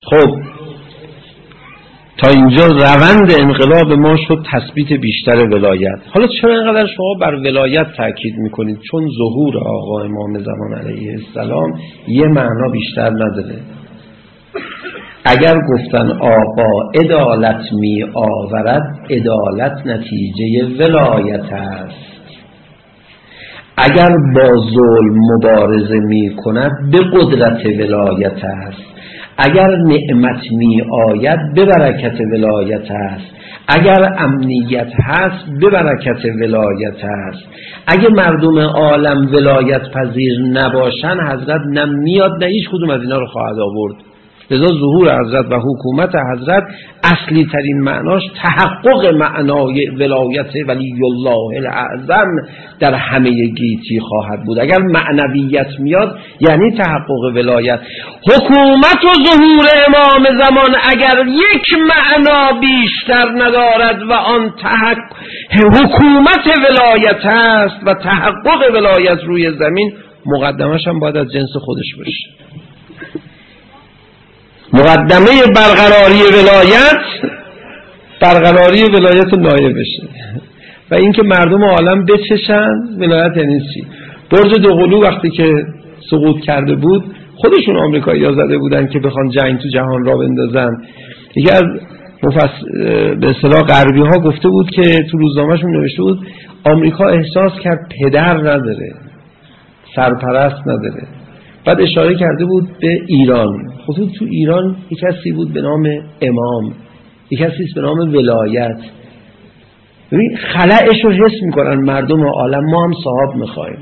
خب تا اینجا روند انقلاب ما شد تثبیت بیشتر ولایت. حالا چرا اینقدر شما بر ولایت تاکید میکنید؟ چون ظهور آقا امام زمان علیه السلام یه معنا بیشتر نداره. اگر گفتن آقا عدالت می آورد، عدالت نتیجه ولایت است. اگر با ظلم مبارزه می کند به قدرت ولایت است. اگر نعمت می آید به برکت ولایت است. اگر امنیت هست به برکت ولایت است. اگه مردم عالم ولایت پذیر نباشن، حضرت نه میاد نه هیچ کدوم از اینا رو خواهد آورد. لذا ظهور حضرت و حکومت حضرت اصلی ترین معناش تحقق معنای ولایت ولی الله الاعظم در همه گیتی خواهد بود. اگر معنویت میاد یعنی تحقق ولایت. حکومت و ظهور امام زمان اگر یک معنا بیشتر ندارد و آن حکومت ولایت است و تحقق ولایت روی زمین، مقدمش هم باید از جنس خودش باشه. مقدمه برقراری ولایت نایب بشه و اینکه مردم عالم بچشن ولایت. یعنی چی؟ برج دوقلو وقتی که سقوط کرده بود، خودشون آمریکایی‌ها زده بودن که بخوان جنگ تو جهان را بندازن. یکی از به اصطلاح غربی‌ها گفته بود که تو روزنامه‌شون نوشته بود آمریکا احساس کرد پدر نداره، سرپرست نداره. بعد اشاره کرده بود به ایران. خود تو ایران یک کسی بود به نام امام، یک کسی به نام ولایت. ببین خلأش رو حس میکنن مردم عالم. ما هم صاحب میخوایم.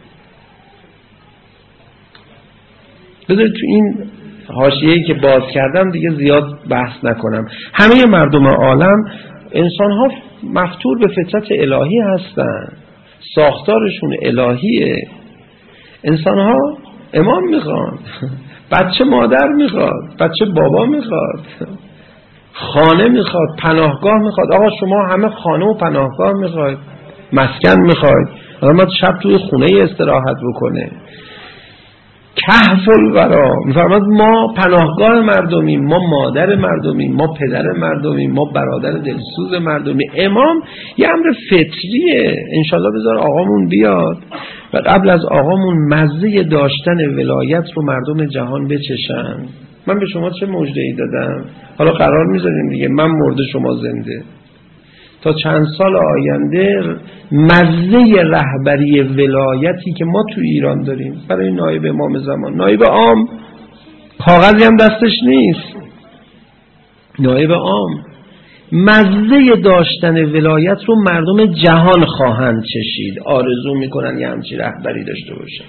بذارید تو این حاشیه‌ای که باز کردم دیگه زیاد بحث نکنم. همه مردم عالم انسان‌ها مفتور به فطرت الهی هستن، ساختارشون الهیه. انسان‌ها امام میخواد، بچه مادر میخواد، بچه بابا میخواد، خانه میخواد، پناهگاه میخواد. آقا شما همه خانه و پناهگاه میخواید، مسکن میخواید. آدم شب توی خونه استراحت بکنه. کهف الورا میفرماد ما پناهگاه مردمیم، ما مادر مردمیم، ما پدر مردمیم، ما برادر دلسوز مردمیم. امام یه امر فطریه. انشالله بذار آقامون بیاد و قبل از آقامون مزه داشتن ولایت رو مردم جهان بچشن. من به شما چه مژده‌ای دادم؟ حالا قرار میذاریم دیگه من مرده شما زنده. تا چند سال آینده مزه رهبری ولایتی که ما تو ایران داریم برای نایب امام زمان، نایب عام، کاغذی هم دستش نیست، نایب عام، مزه داشتن ولایت رو مردم جهان خواهند چشید، آرزو میکنن یه همچی رهبری داشته باشن.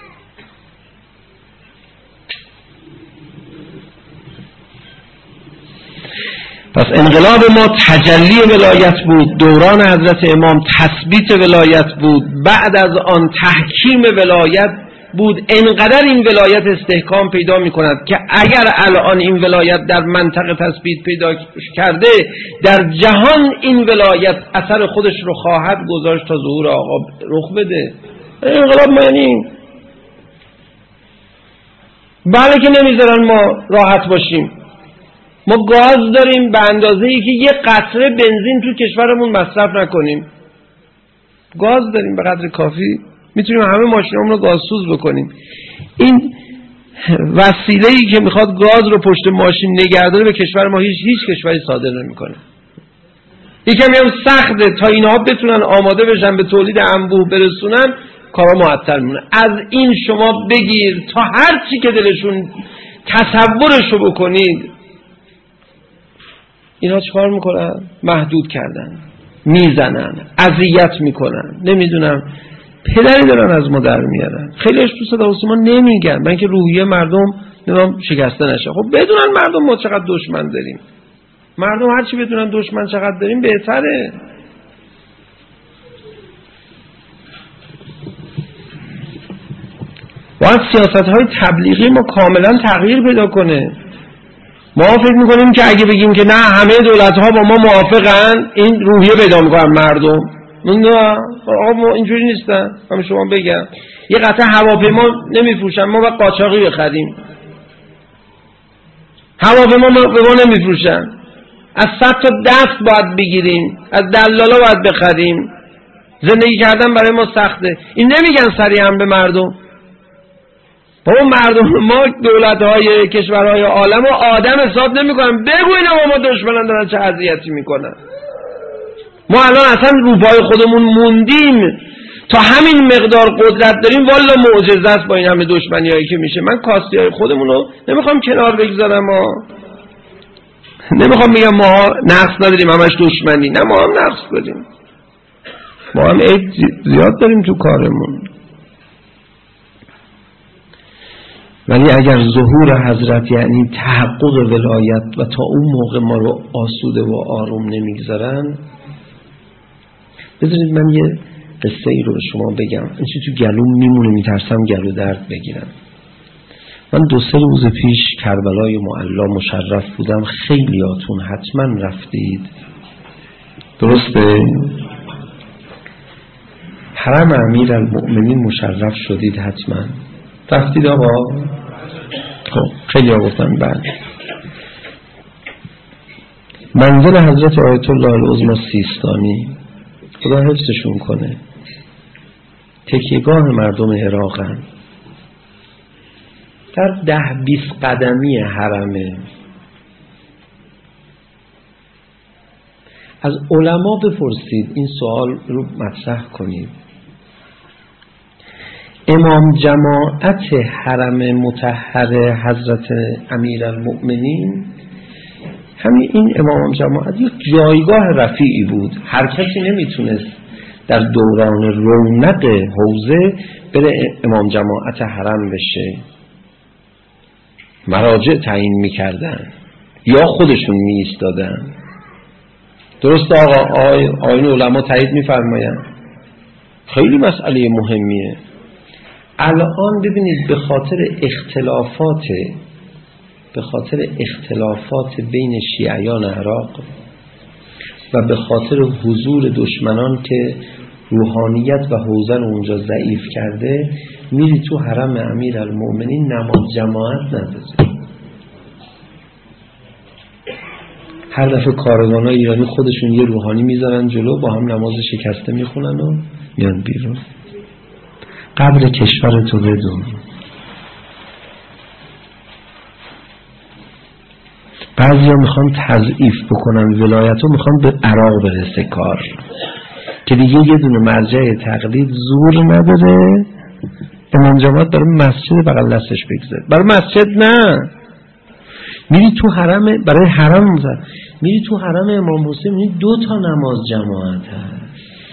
پس انقلاب ما تجلی ولایت بود، دوران حضرت امام تثبیت ولایت بود، بعد از آن تحکیم ولایت بود. انقدر این ولایت استحکام پیدا می کند که اگر الان این ولایت در منطقه تثبیت پیدا کرده، در جهان این ولایت اثر خودش رو خواهد گذاشت تا ظهور آقا رخ بده. انقلاب ما یعنی بله که نمیذارن ما راحت باشیم. ما گاز داریم به اندازه‌ای که یه قطره بنزین تو کشورمون مصرف نکنیم. گاز داریم به قدر کافی، میتونیم همه ماشینامون رو گازسوز بکنیم. این وسیله‌ای که میخواد گاز رو پشت ماشین نگه داره به کشور ما هیچ کشوری صادر نمیکنه. یکم هم سخته تا اینها بتونن آماده بشن به تولید انبوه برسونن، کارا معطل میمونه. از این شما بگیر تا هر چی که دلشون تصورشو بکنید، اینا چیکار میکنن؟ محدود کردن، میزنن، اذیت میکنن، نمیدونم پدری دارن از ما در میارن. خیلیش تو صدا و سیما نمیگن، من که روحیه مردم نمیدونم شکسته نشه. خب بدونن مردم ما چقدر دشمن داریم. مردم هرچی بدونن دشمن چقدر داریم بهتره. باید سیاست‌های تبلیغی ما کاملا تغییر پیدا کنه. ما فکر میکنیم که اگه بگیم که نه همه دولت‌ها با ما موافقن، این روحیه پیدا میکنن مردم. نه آقا اینجوری نیستن. من شما بگم یه قطعه هواپیما نمیفروشن، ما باید قاچاقی بخریم. هواپیما به ما نمیفروشن، از 100 تا دست باید بگیریم، از دلالا باید بخریم، زندگی کردن برای ما سخته. این نمیگن صریحا به مردم. بابا مردم ما دولت‌های کشورهای عالم و آدم حساب نمی‌کنن. بگو اینا با ما دشمنان دارن چه اذیتی میکنن. ما الان اصلا رو پای خودمون موندیم، تا همین مقدار قدرت داریم. والا معجزه است با این همه دشمنیایی که میشه. من کاستی‌های خودمون رو نمیخوام کنار بگذارم، نمیخوام بگم ما نقص نداریم همش دشمنی، نه، ما هم نقص داریم، ما هم عیب زیاد داریم تو کارمون. ولی اگر ظهور حضرت یعنی تحقق ولایت و تا اون موقع ما رو آسوده و آروم نمیگذارن، بذارید من یه قصه ای رو به شما بگم. این چی تو گلوم میمونه، میترسم گلو درد بگیرم. من 2-3 روز پیش کربلای معلا مشرف بودم. خیلیاتون حتما رفتید، درسته؟ حرم امیرالمؤمنین مشرف شدید، حتما رفتید آقا؟ خب خیلی ها گفتن بله. منزل حضرت آیت الله العظمی سیستانی، خدا حفظشون کنه، تکیهگاه مردم عراقن، در 10-20 قدمی حرمه. از علما بپرسید، این سوال رو مطرح کنید. امام جماعت حرم مطهر حضرت امیرالمؤمنین، همین این امام جماعت یک جایگاه رفیعی بود. هر کسی نمیتونست در دوران رونق حوزه بره امام جماعت حرم بشه. مراجع تعیین میکردن یا خودشون میایستادن. درست آقا؟ آیین علما تایید میفرماین. خیلی مسئله مهمیه. الان ببینید به خاطر اختلافات بین شیعیان عراق و به خاطر حضور دشمنان که روحانیت و حوزه رو اونجا ضعیف کرده، میری تو حرم امیرالمؤمنین نماز جماعت نداری. هر دفعه کاروانای ایرانی خودشون یه روحانی میذارن جلو، با هم نماز شکسته میخونن و میان بیرون. قدر کشورتو بدون. بعضی ها میخوان تضعیف بکنن ولایتو، میخوان به عراق برسه کار، که دیگه یه دونه مرجع تقلید زور نداره. امام جماعت برای مسجد بغل دستش بگذاره، برای مسجد نه. میری تو حرم، برای حرم میذاره، میری تو حرم امام حسین، میری 2 تا نماز جماعت هست.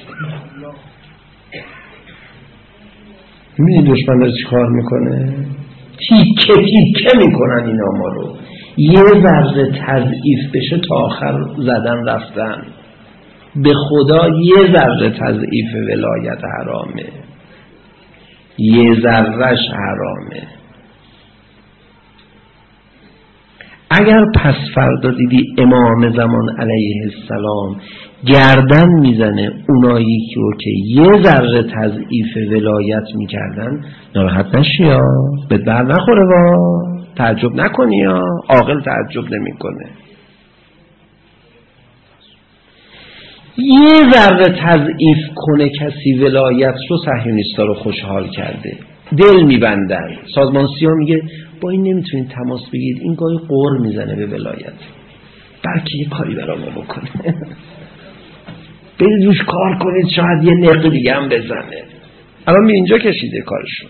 میدونی دشمن داره چی کار میکنه؟ تیکه میکنن اینا ما رو. یه ذره تضعیف بشه تا آخر زدن رفتن. به خدا یه ذره تضعیف ولایت حرامه، یه ذرهش حرامه. اگر پس فردا دیدی امام زمان علیه السلام گردن میزنه اونایی که یه ذره تضعیف ولایت میکردن، ناراحت نشی یا به بر نخوره، با تعجب نکنی یا عاقل تعجب نمیکنه. یه ذره تضعیف کنه کسی ولایت رو، صهیونیستا رو خوشحال کرده، دل میبندن. سازمان سیا میگه با این نمیتونید تماس بگیرید، این گاهی قور میزنه به ولایت، بلکه یه کاری برای ما بکنه. برید روش کار کنید، شاید یه نقل دیگه هم بزنه. الان به اینجا کشیده کارشون.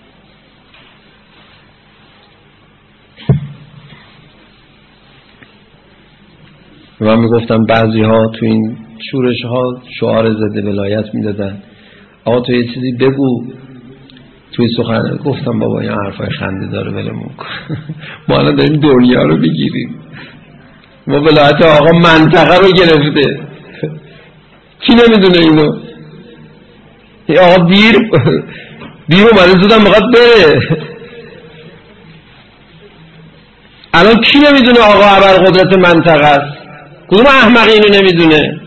من میگفتم بعضی ها تو این شورش ها شعار ضد ولایت میدادن، آقا تو یه چیزی بگو توی سخن. گفتم بابا این حرفای خنده داره، ولمون کن. ما الان داریم دنیا رو بگیریم. ما ولایت آقا منطقه رو گرفته، کی نمیدونه اینو؟ آقا دیر اومده، زودم میخواد بره. الان کی نمیدونه آقا ابرقدرت منطقه است؟ کدوم احمقی اینو نمیدونه؟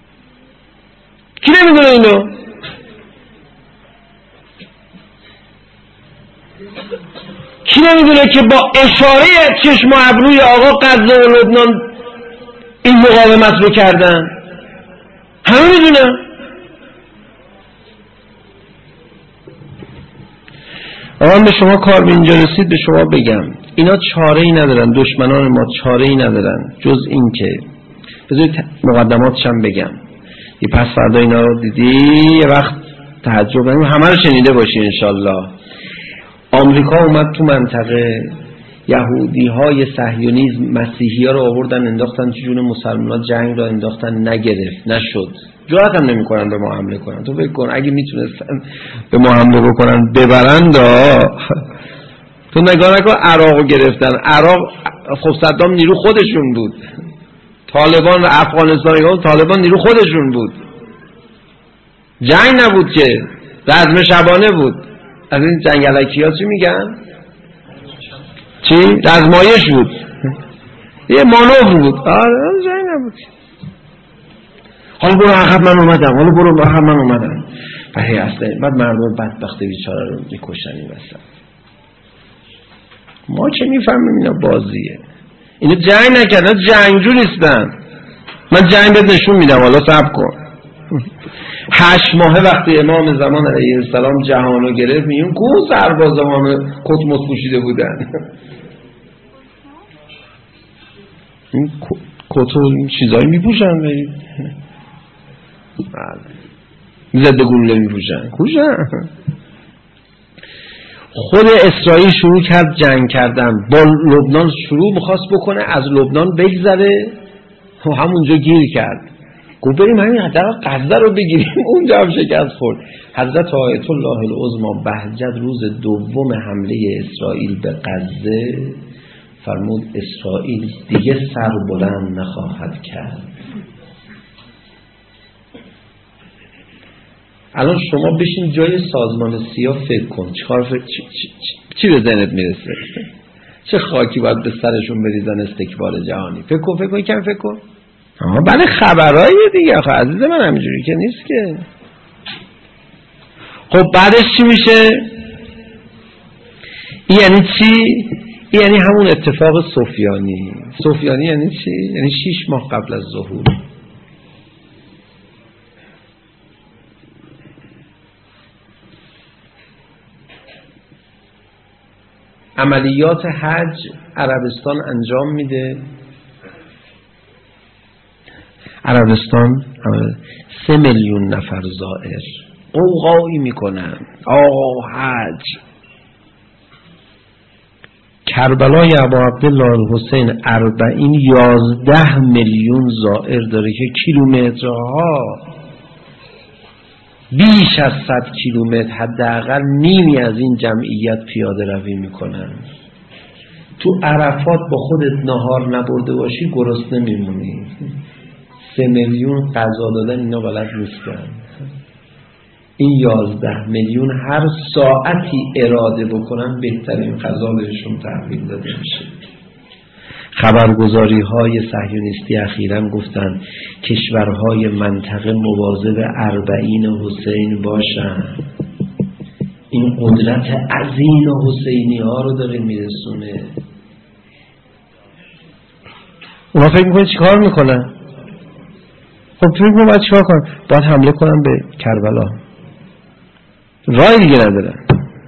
کی نمیدونه اینو؟ کی نمیدونه که با اشاره چشم و ابروی آقا غزه و لبنان این مقاومت رو کردن؟ همه میدونن. آقا به شما کار به اینجا رسید، به شما بگم اینا چاره ای ندارن، دشمنان ما چاره ای ندارن جز این که بذارید مقدماتش هم بگم. یه پس فردا اینا رو دیدی یه وقت تعجب کنیم، همه رو شنیده باشی انشالله. آمریکا اومد تو منطقه، یهودی های صهیونیسم مسیحی ها رو آوردن انداختن تو جون مسلمان، جنگ رو انداختن، نگرفت، نشد، جرأت هم نمی کنن به ما حمله کنن. تو فکر کن اگه میتونستن به ما حمله بکنن ببرن تو نگاه نکن عراق رو گرفتن. عراق خب صدام نیرو خودشون بود، طالبان و افغانستان طالبان نیرو خودشون بود، جنگ نبود که، رزم شبانه بود. از این جنگلکی ها چی میگن؟ چی؟ رزمایش بود، یه مانور بود، جنگ نبود. حالا برو عقب من اومدم، حالا برو عقب من اومدم. و هی اصلا بعد مردم بدبخت بیچاره رو میکشن این وسط. ما چه میفهمیم اینا بازیه؟ اینا جنگ نکردن، جنگجو نیستن. من جنگ بهت نشون میدم، حالا صبر کن. 8 ماه وقتی امام زمان علیه السلام جهانو گرفت، میون کو سربازان کت مت پوشیده بودن. این کتو چیزایی میپوشن، ضد گلوله میپوشن، کجا؟ خود اسرائیل شروع کرد جنگ کردن با لبنان، شروع میخواست بکنه از لبنان بگذره و همونجا گیر کرد. گفت بریم همین حداقل غزه رو بگیریم، اونجا هم شکست خورد. حضرت آیت الله العظمی بهجت روز دوم حمله اسرائیل به غزه فرمود اسرائیل دیگه سر بلند نخواهد کرد. الان شما بشین جای سازمان سیا فکر کن، چی به ذهنت میرسه؟ چه خاکی باید به سرشون بریزن استکبار جهانی؟ فکر کن کم فکر کن. بله خبراییه دیگه آخه عزیز من، همینجوری که نیست که. خب بعدش چی میشه؟ این یعنی چی؟ این یعنی همون اتفاق سفیانی یعنی چی؟ یعنی 6 ماه قبل از ظهور. عملیات حج عربستان انجام میده. عربستان 3 میلیون نفر زائر قوقایی میکنن آقا حج. کربلای ابو عبدالله الحسین 11 میلیون زائر داره که کیلومترها بیش از 100 کیلومتر حداقل نیمی از این جمعیت پیاده روی میکنن. تو عرفات با خودت نهار نبرده باشی گرسنه میمونی. 3 میلیون غذا دادن اینا بلد نیستن. این 11 میلیون هر ساعتی اراده بکنن بهترین غذا بهشون تحویل داده میشه. خبرگزاری های صهیونیستی اخیراً گفتن کشورهای منطقه مواظب 40 حسین باشن. این قدرت عظیم حسینی ها رو داره میرسونه. اونا فکر میکنه چیکار میکنن؟ خب فکر میکنه باید چیکار کنن؟ باید حمله کنن به کربلا، رای دیگه ندارن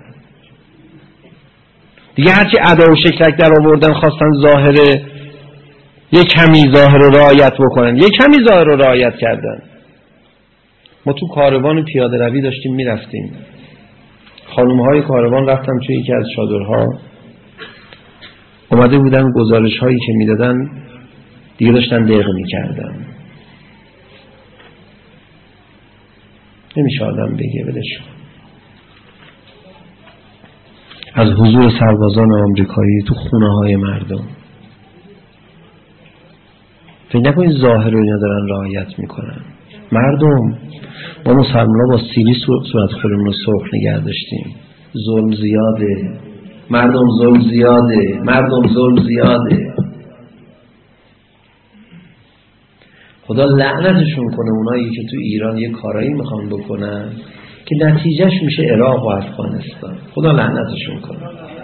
دیگه. هرچی ادا و شکلک در آوردن خواستن ظاهره یک کمی ظاهر رو رعایت بکنن، یک کمی ظاهر رو رعایت کردن. ما تو کاروان پیاده روی داشتیم میرفتیم، خانم‌های کاروان رفتم توی یکی از چادرها، اومده بودن گزارش هایی که میدادن دیگه داشتن دق میکردن. نمیشه آدم بگه ولش. از حضور سربازان آمریکایی تو خونه های مردم فکر نکنید ظاهر رو اینا دارن رعایت میکنن. مردم، ما مسلمان با سیلی صورت خودمون رو سرخ نگه داشتیم. ظلم زیاده مردم، ظلم زیاده مردم، ظلم زیاده. خدا لعنتشون کنه اونایی که تو ایران یه کارایی میخوان بکنن که نتیجهش میشه عراق و افغانستان. خدا لعنتشون کنه.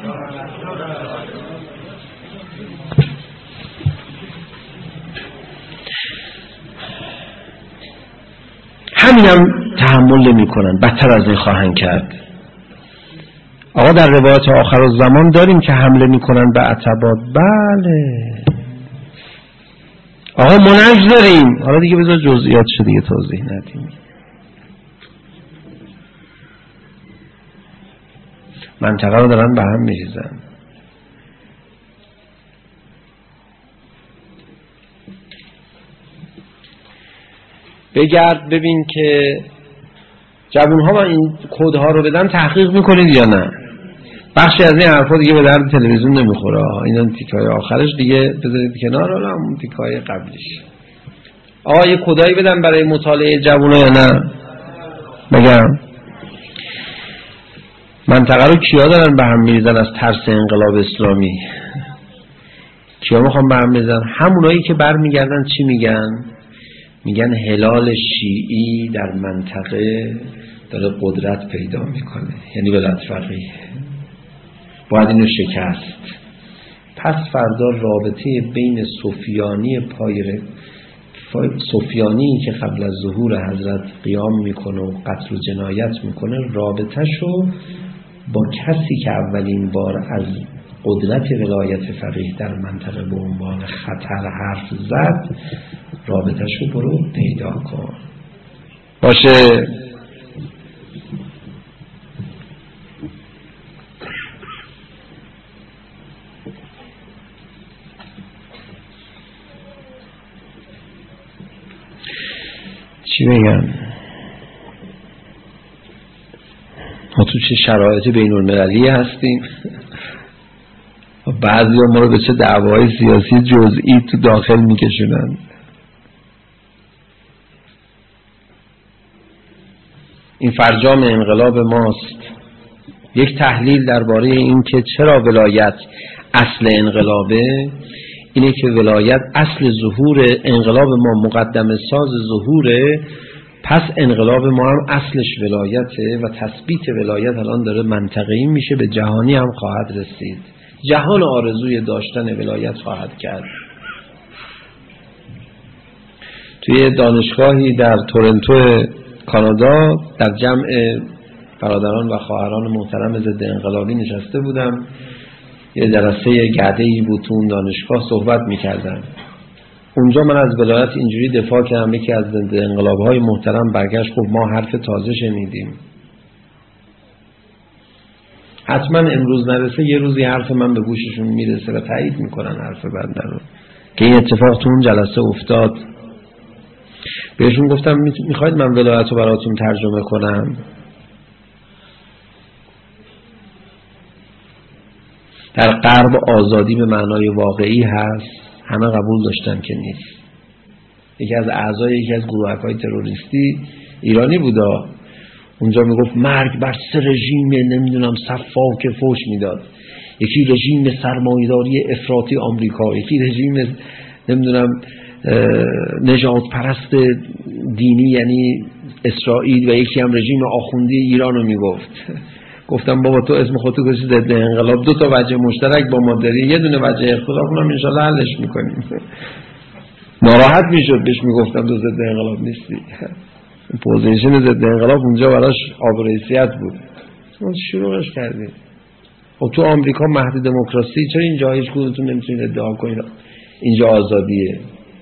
همینم تحمل نمی کنن، بدتر از این خواهند کرد. آقا در روایت آخر الزمان داریم که حمله می کنن به عتبات. بله آقا منعج داریم. حالا دیگه بذار جزئیات شده دیگه توضیح ندیم. منطقه رو دارن به هم میریزن. بگرد ببین که جوان‌ها من این کدها رو بدن تحقیق میکنید یا نه. بخشی از این حرفا دیگه به درد تلویزیون نمیخوره. اینا تیکای آخرش دیگه بذارید کنار، حالا همون تیکای قبلیش. آقا یه کدایی بدن برای مطالعه جوونا یا نه؟ بگم منطقه رو کیا دارن به هم میریزن از ترس انقلاب اسلامی؟ کیا میخوان به هم میریزن؟ همونایی که برمیگردن چی میگن؟ میگن هلال شیعی در منطقه داره قدرت پیدا میکنه، یعنی ولایت فقیه، باید اینو شکست. پس فردا رابطه بین سفیانی که قبل از ظهور حضرت قیام میکنه و قتل و جنایت میکنه، رابطه‌شو با کسی که اولین بار از قدرت ولایت فقیه در منطقه به عنوان خطر حرف زد، رابطه‌شو برو پیدا کن. باشه چی بگم؟ ما تو چه شرایط بین المللی هستیم؟ بعضی ما رو به چه دعوای سیاسی جزئی تو داخل میکشونن. این فرجام انقلاب ماست. یک تحلیل درباره این که چرا ولایت اصل انقلابه اینه که ولایت اصل ظهور انقلاب ما، مقدمه ساز ظهوره. پس انقلاب ما هم اصلش ولایته و تثبیت ولایت الان داره منطقه‌ای میشه، به جهانی هم خواهد رسید. جهان آرزوی داشتن ولایت خواهد کرد. توی دانشگاهی در تورنتو کانادا در جمع برادران و خواهران محترم ضد انقلابی نشسته بودم. یه جلسه گرده‌ای بود تو اون دانشگاه، صحبت می‌کردن. اونجا من از ولایت اینجوری دفاع کردم. یکی از ضد انقلاب‌های محترم برگشت گفت ما حرف تازه شنیدیم. حتما امروز نرسه یه روزی حرف من به گوششون میرسه و تایید میکنن حرف بنده رو که این اتفاق تو اون جلسه افتاد. بهشون گفتم میخواید من ولایت رو براتون ترجمه کنم؟ در غرب آزادی به معنای واقعی هست، همه قبول داشتن که نیست. یکی از اعضای یکی از گروه‌های تروریستی ایرانی بودا، اونجا میگفت مرگ بر سه رژیم نمیدونم صفاک فوش میداد. یکی رژیم سرمایه‌داری افراطی آمریکا، یکی رژیم نمیدونم نجات پرست دینی یعنی اسرائیل، و یکی هم رژیم آخوندی ایران رو میگفت. گفتم بابا تو اسم خودتو گذاشتی ضد انقلاب، دو تا وجه مشترک با ما داری، یه دونه وجه اختلاف اونم ان شاءالله حلش میکنیم. ناراحت میشد بهش میگفتم تو ضد انقلاب نیستی. پوزیشن ضد انقلاب اونجا براش آبروریت بود. ما شروعش کردیم. خب تو آمریکا مهد دموکراسی، چرا اینجا هیچ کدومتون نمیتونید ادعا کنید اینجا آزادیه؟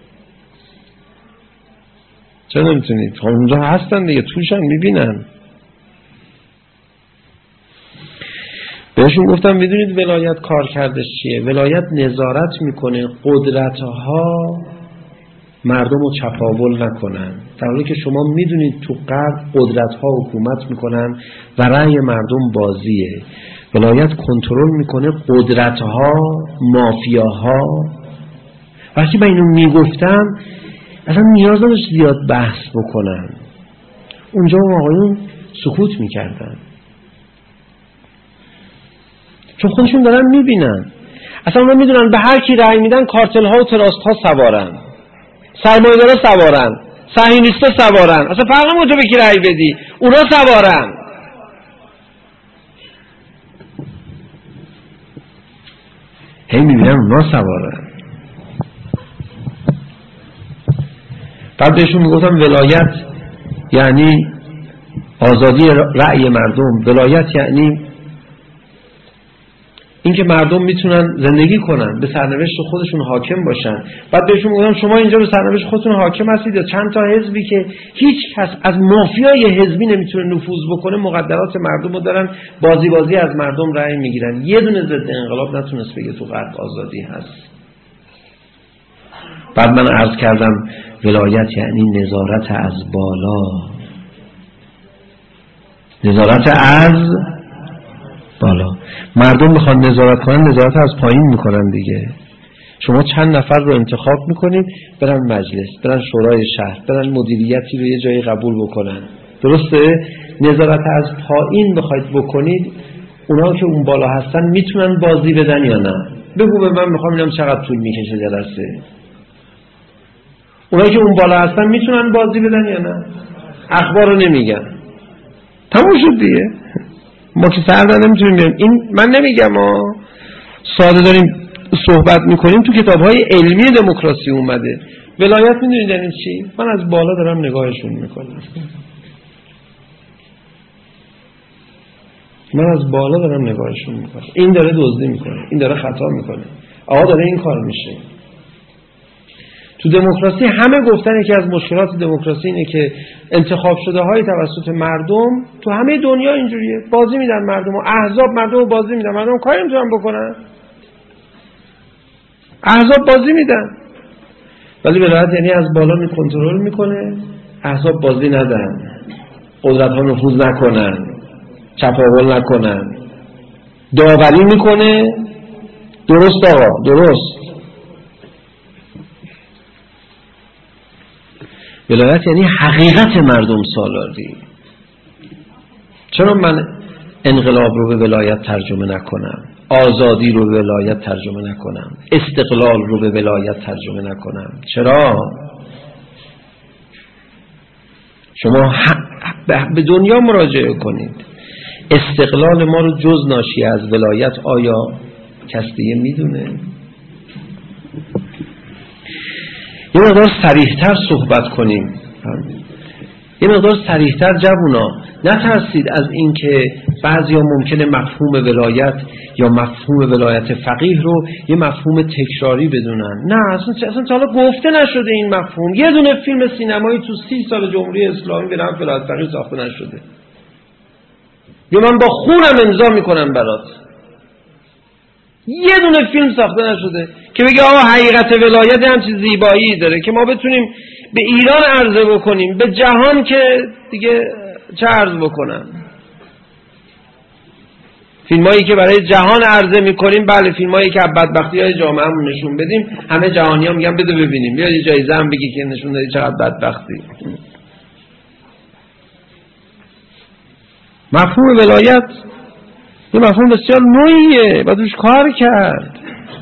چرا نمیتونید؟ خب اونجا هستن دیگه، توشن میبینن. بهشون گفتم میدونید ولایت کار کردش چیه؟ ولایت نظارت میکنه قدرت‌ها مردم رو چپاول نکنن، در حالی که شما میدونید تو غرب قدرت‌ها حکومت میکنن و رأی مردم بازیه. ولایت کنترل میکنه قدرت‌ها، مافیاها. وقتی من اینو میگفتم اصلا نیاز نداشت زیاد بحث بکنن، اونجا آقایون سکوت میکردن چون خودشون دارن میبینن. اصلا اونا میدونن به هر کی رأی میدن کارتل ها و تراست ها سوارن، سرمایه‌دارا سوارن، صهیونیستا سوارن، اصلا فرق نمیکنه تو به کی رأی بدی، اونا سوارن. هی میبینم اونا سوارن. بعد بهشون میگفتم ولایت یعنی آزادی رأی مردم، ولایت یعنی اینکه مردم میتونن زندگی کنن، به سرنوشت خودشون حاکم باشن. بعد بهشون میگفتم شما اینجا به سرنوشت خودتون حاکم هستید، یا چند تا حزبی که هیچ کس از مافیای حزبی نمیتونه نفوذ بکنه مقدرات مردم رو دارن بازی از مردم رأی میگیرن. یه دونه ضد انقلاب نتونست بگه تو غرب آزادی هست. بعد من عرض کردم ولایت یعنی نظارت از بالا، نظارت از بالا. مردم میخوان نظارت کنن، نظارت از پایین میکنن دیگه. شما چند نفر رو انتخاب میکنید برن مجلس، برن شورای شهر، برن مدیریتی رو یه جایی قبول بکنن، درسته؟ نظارت از پایین بخواید بکنید، اونا که اون بالا هستن میتونن بازی بدن یا نه؟ بگو به من، میخوام ببینم چقدر طول میکشه جلسه. اونایی که اون بالا هستن میتونن بازی بدن یا نه؟ اخبار رو نمیگن، تموم شد دیگه. ما که سردن نمیتونیم بریم. این من نمیگم ما ساده داریم صحبت میکنیم، تو کتاب‌های علمی دموکراسی اومده. ولایت میدونید یعنی چی؟ من از بالا دارم نگاهشون میکنم، من از بالا دارم نگاهشون میکنم. این داره دزدی میکنه، این داره خطا میکنه، آقا داره این کار میشه. تو دموکراسی همه گفتن یکی از مشکلات دموکراسی اینه که انتخاب شده های توسط مردم تو همه دنیا اینجوریه، بازی میدن مردم و احزاب مردم رو بازی میدن، مردم کاری نمیتونن بکنن، احزاب بازی میدن. ولی ولایت یعنی از بالا کنترل میکنه، احزاب بازی ندن، قدرت ها نفوذ نکنن، چپاول نکنن، داوری میکنه. درست آقا، درست. ولایت یعنی حقیقت مردم سالاری. چرا من انقلاب رو به ولایت ترجمه نکنم، آزادی رو به ولایت ترجمه نکنم، استقلال رو به ولایت ترجمه نکنم؟ چرا؟ شما به دنیا مراجعه کنید، استقلال ما رو جز ناشی از ولایت آیا کسی دیگه میدونه؟ یه مقدار صریح‌تر صحبت کنیم، یه مقدار صریح‌تر جوونا. نترسید از این که بعضیا ممکنه مفهوم ولایت یا مفهوم ولایت فقیه رو یه مفهوم تکراری بدونن. نه، اصلا تا حالا گفته نشده این مفهوم. یه دونه فیلم سینمایی تو 30 سال جمهوری اسلامی به نام ولایت فقیه ساخته نشده. یا من با خونم امضا میکنم برات، یه دونه فیلم ساخته نشده که بگه آقا حقیقت ولایت هم چیز زیبایی داره که ما بتونیم به ایران عرضه بکنیم، به جهان که دیگه چه عرض بکنم. فیلمایی که برای جهان عرضه میکنیم، بله، فیلمایی که بدبختی های جامعه همون نشون بدیم، همه جهانی ها میگن بده ببینیم، یا یه جایزه هم بگی که نشون دادی چقدر بدبختی. مفهوم ولایت یه مفهوم بسیار نوعیه، باید روش کار کرد.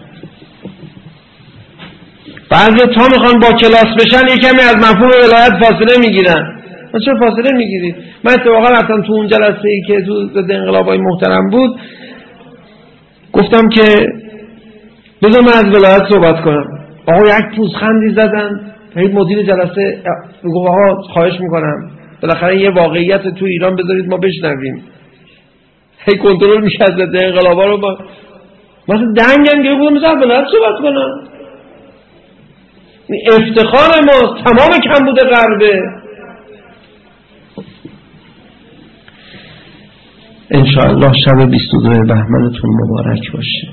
بعضی تا میخوان با کلاس بشن یه کمی از مفهوم ولایت فاصله میگیرن. من چرا فاصله میگیرید؟ من اتفاقا رفتم تو اون جلسه ای که تو ضد انقلابای محترم بود، گفتم که بذار من از ولایت صحبت کنم. آقا یک پوزخندی زدن. هیچ مدیر جلسه میگفت آقا خواهش میکنم بالاخره یه واقعیت تو ایران بذارید ما بشنویم. هی کنترل میشه از ضد انقلابا رو. با مثلا دنگم گیره بودم مثلا ولایت صحبت کنم. افتخار ما تمام کمبود غربه. انشاءالله شب 22 بهمنتون مبارک باشه.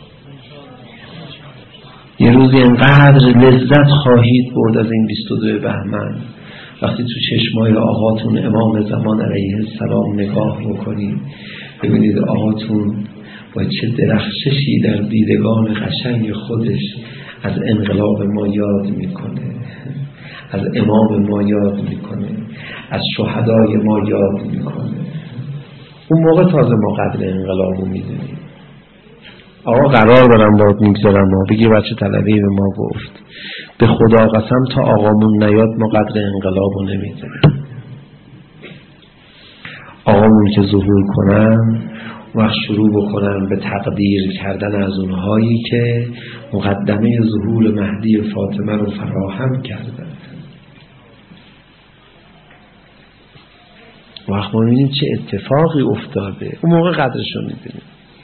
یه روزی انقدر لذت خواهید برد از این 22 بهمن وقتی تو چشمای آقاتون امام زمان علیه السلام نگاه بکنید، ببینید آقاتون با چه درخششی در دیدگان قشنگ خودش از انقلاب ما یاد میکنه، از امام ما یاد میکنه، از شهدای ما یاد میکنه. اون موقع تازه ما قدر انقلاب رو میدونیم. آقا قرار دارم باید میگذارم ما بگی بچه طلبی به ما گفت به خدا قسم تا آقامون نیاد ما قدر انقلاب رو نمیدونیم. آقامون که ظهور کنن وقت شروع بکنن به تقدیر کردن از اونهایی که مقدمه ظهور مهدی فاطمه رو فراهم کردن. وقت ما می‌بینیم چه اتفاقی افتاده، اون موقع قدرش رو می‌دونیم،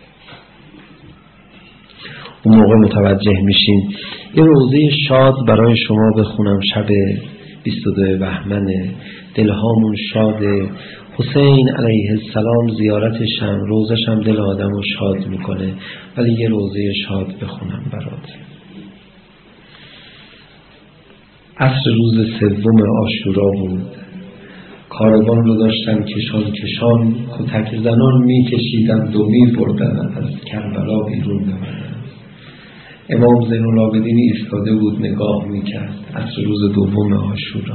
اون موقع متوجه میشین. یه روزه شاد برای شما بخونم. شب 22 بهمن، دلهامون شاده. حسین علیه السلام زیارتش هم روزش هم دل آدم رو شاد میکنه، ولی یه روزه شاد بخونم برات. عصر روز 3 عاشورا بود. کاروان رو داشتن کشان کتک زنان میکشیدند و میبردن از کربلا بیرون ببرن. امام زین العابدین ایستاده بود نگاه میکرد. عصر روز 2 عاشورا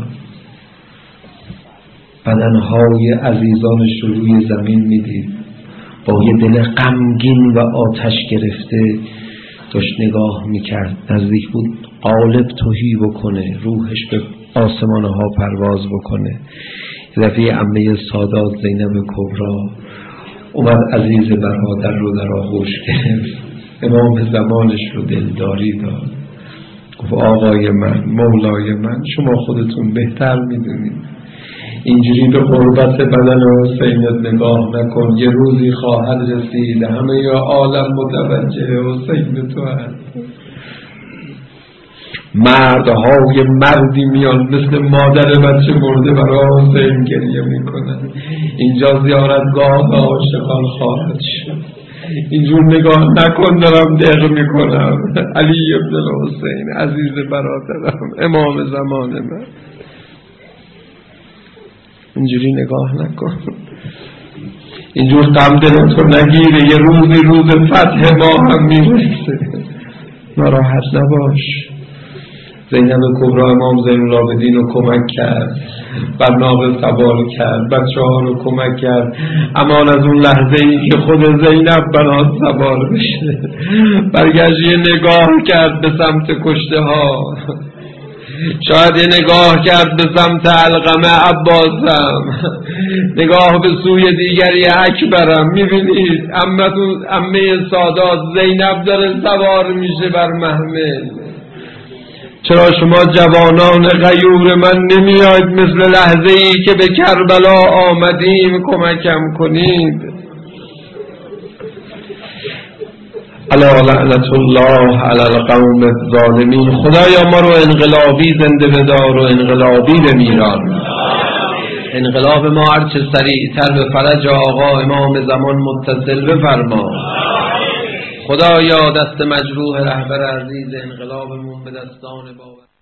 بدنهای عزیزانش رو روی زمین میدید، با یه دل غمگین و آتش گرفته داشت نگاه میکرد. نزدیک بود قالب تهی بکنه، روحش به آسمانها پرواز بکنه. دفعه عمه سادات زینب کبرا اومد عزیز برادر رو در آغوش گرفت. امام زمانش رو دلداری داد، گفت آقای من، مولای من، شما خودتون بهتر میدونید، اینجوری به قربت بدن حسین نگاه نکن. یه روزی خواهد رسید همه یا عالم متوجه حسین تو هست. مردهای مردی میان مثل مادر بچه مرده برای حسین گریه میکنن. اینجا زیارتگاه عاشقان خواهد شد. اینجور نگاه نکن، دارم دق میکنم. علی ابن حسین عزیز برادرم، امام زمان من، اینجوری نگاه نکن. اینجور غم دلتو نگیره، یه روزی روز فتح ما هم میرسه، ناراحت نباش. زینب کبرا امام زین العابدین رو کمک کرد، بر ناقه سوار کرد، بچه ها رو کمک کرد. امان از اون لحظه ای که خود زینب بنات سوار بشه. برگشت یه نگاه کرد به سمت کشته ها، شاید یه نگاه کرد به سمت علقمه عباسم، نگاه به سوی دیگری اکبرم. میبینید عمه سادات زینب داره سوار میشه بر محمل. چرا شما جوانان غیور من نمیاید مثل لحظه ای که به کربلا آمدیم کمکم کنید؟ الا لعنت الله علی القوم الظالمین. خدایا ما رو انقلابی زنده بدار و انقلابی بمیران. انقلاب ما هرچه سریعتر به فرج آقا امام زمان متصل بفرما. خدایا دست مجروح رهبر عزیز انقلابمون به دستان باور